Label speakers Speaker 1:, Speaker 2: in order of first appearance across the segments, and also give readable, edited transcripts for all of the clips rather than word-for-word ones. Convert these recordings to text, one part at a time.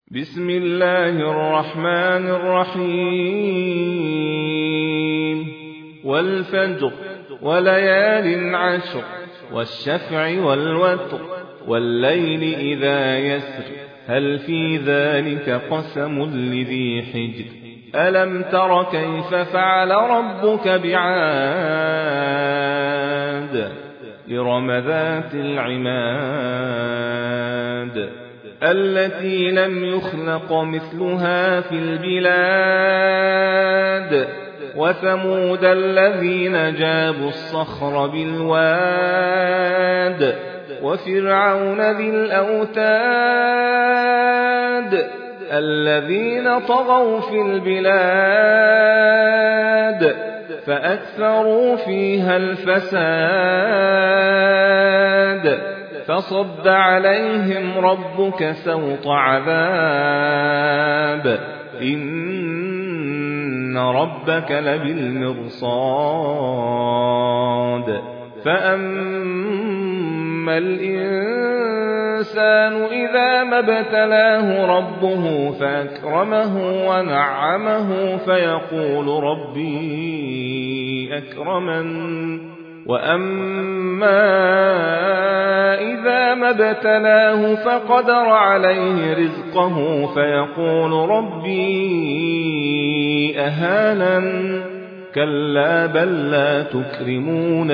Speaker 1: بسم الله الرحمن الرحيم والفجر وليال عشر والشفع والوتر والليل إذا يسر هل في ذلك قسم لذي حجر ألم تر كيف فعل ربك بعاد إرم ذات العماد التي لم يخلق مثلها في البلاد وثمود الذين جابوا الصخر بالواد وفرعون ذي الأوتاد الذين طغوا في البلاد فأكثروا فيها الفساد فصب عليهم ربك سوط عذاب إن ربك لبالمرصاد فأما الإنسان إذا ما ابتلاه ربه فأكرمه ونعمه فيقول ربي أكرمن وأما إذا ما ابتلاه فقدر عليه رزقه فيقول ربي أهانن كلا بل لا تكرمون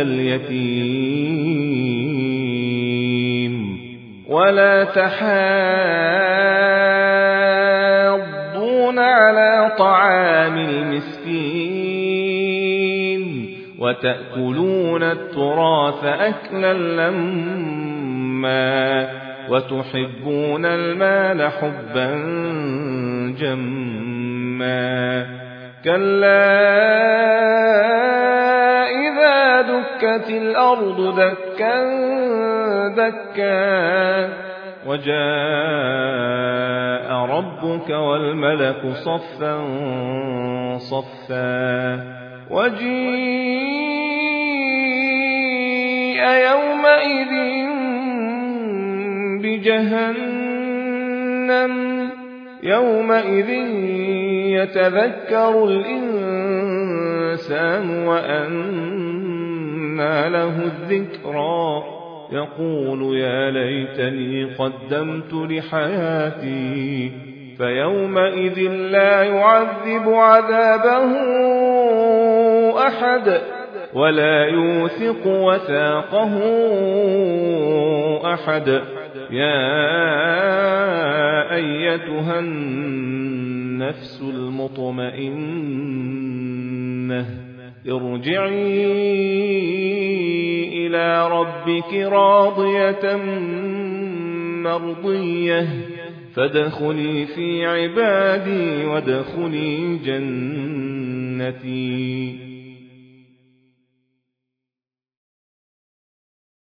Speaker 1: اليتيم ولا تحاضون على طعام المسكين وتأكلون التراث أكلا لما وتحبون المال حبا جما كلا إذا دكت الأرض دكا دكا وجاء ربك والملك صفا صفا وجيء يومئذ بجهنم يومئذ يتذكر الإنسان وأنى له الذكرى يقول يا ليتني قدمت لحياتي فيومئذ لا يعذب عذابه أحد ولا يوثق وثاقه أحد يا أيتها النفس المطمئنة ارجعي إلى ربك راضية مرضية فادخلي في عبادي وادخلي جنتي